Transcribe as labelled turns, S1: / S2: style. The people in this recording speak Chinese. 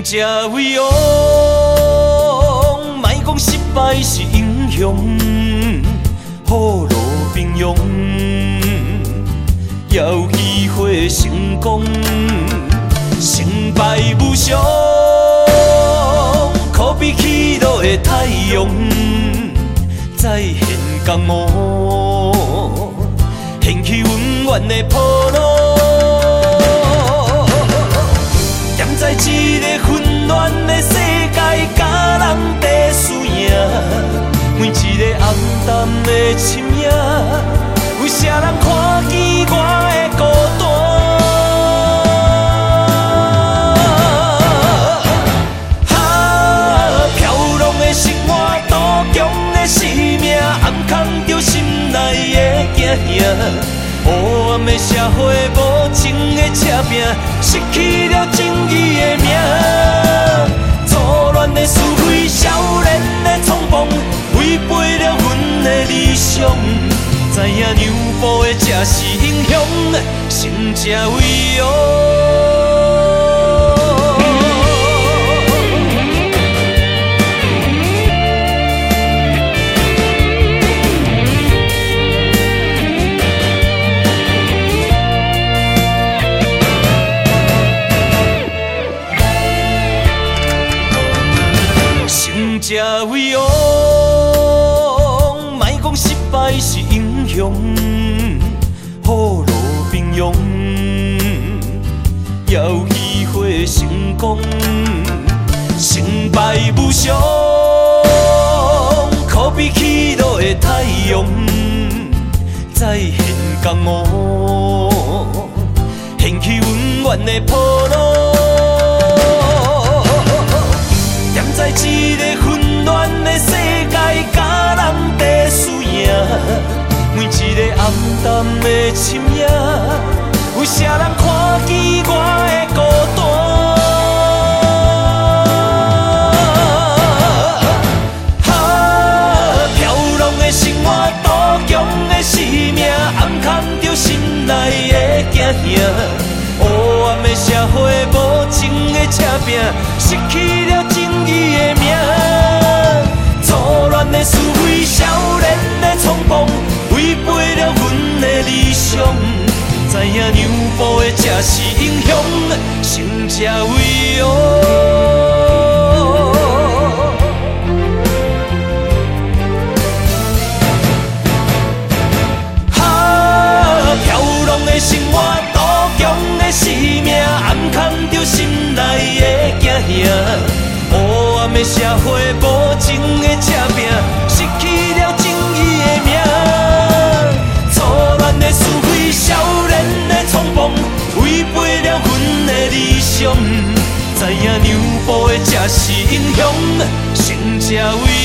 S1: 者为王，莫讲失败是英雄，雨露平庸，也有机会成功。成败无常，可比起落的太阳，再现江湖，掀起温暖的波浪。站在一个混乱的世界，甲人在输赢，每一个暗淡的深夜，有啥人看见我的孤单？飘浪的生活，多强的生命，暗藏着心内的惊吓。黑暗的社会，无情的车拼，失去了正义的名。错乱的是非，少年的冲动，违背了阮的理想。知影让步的才是英雄，胜者为王。者为王，莫讲失败是英雄，雨露平庸，也有机会成功。成败无常，可比起落的太阳，再现江湖，掀起温暖的波浪。站在一个混乱的世界，甲人在输赢，每一个暗淡的深夜，有啥人看见我的孤单？飘浪的生活，多强的生命，暗藏着心内的惊吓。黑暗的社会，无情的车拼，失去了正义的名。错乱的是非，少年的冲动，违背了阮的理想。知影让步的才是英雄，胜者为王。飘浪的生活，多强的生命，暗藏着心内的惊吓。黑暗的社会，无情的车拼，失去了正义的名。错乱的是非，少年的冲动，违背了阮的理想。知影让步的才是英雄，胜者为